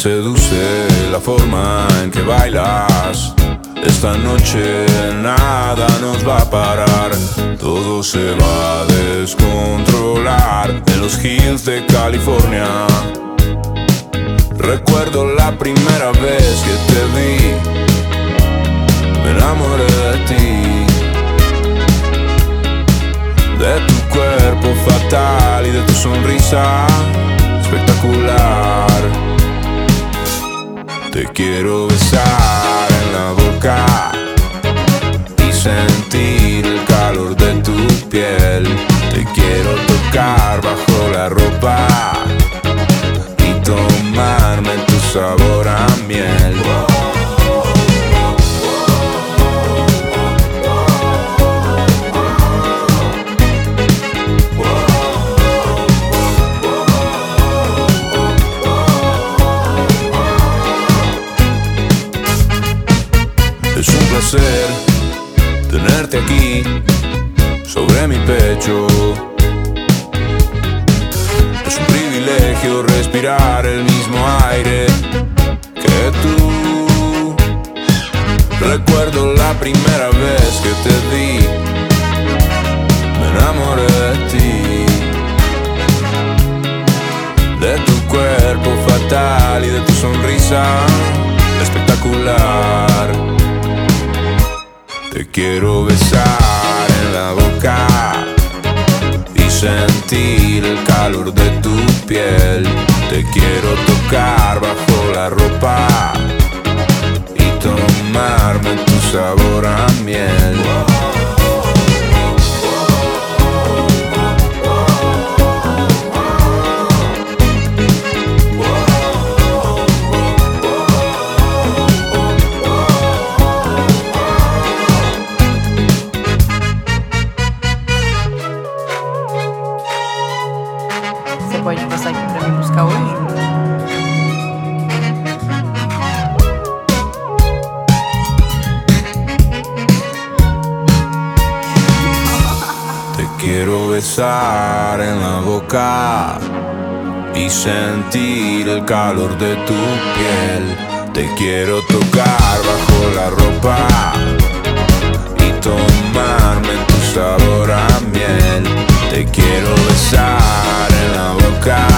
seduce la forma en que bailas. Esta noche nada nos va a parar. Todo se va a descontrolar en los hills de California. Recuerdo la primera vez que te vi, me enamoré de ti, de tu cuerpo fatal y de tu sonrisa espectacular. Te quiero besar en la boca y sentir el calor de tu piel. Te quiero tocar bajo la ropa y tomarme tu sabor a miel. Es un placer tenerte aquí sobre mi pecho. Es un privilegio respirar el mismo aire que tú. Recuerdo la primera vez que te vi, me enamoré de ti, de tu cuerpo fatal y de tu sonrisa espectacular. Te quiero besar en la boca y sentir el calor de tu piel. Te quiero tocar bajo la ropa y tomarme tu sabor a miel. Você pode passar aqui pra mim buscar hoje? Te quiero besar en la boca y sentir el calor de tu piel. Te quiero tocar bajo la ropa y tomarme tu sabor a miel. Te quiero besar en la boca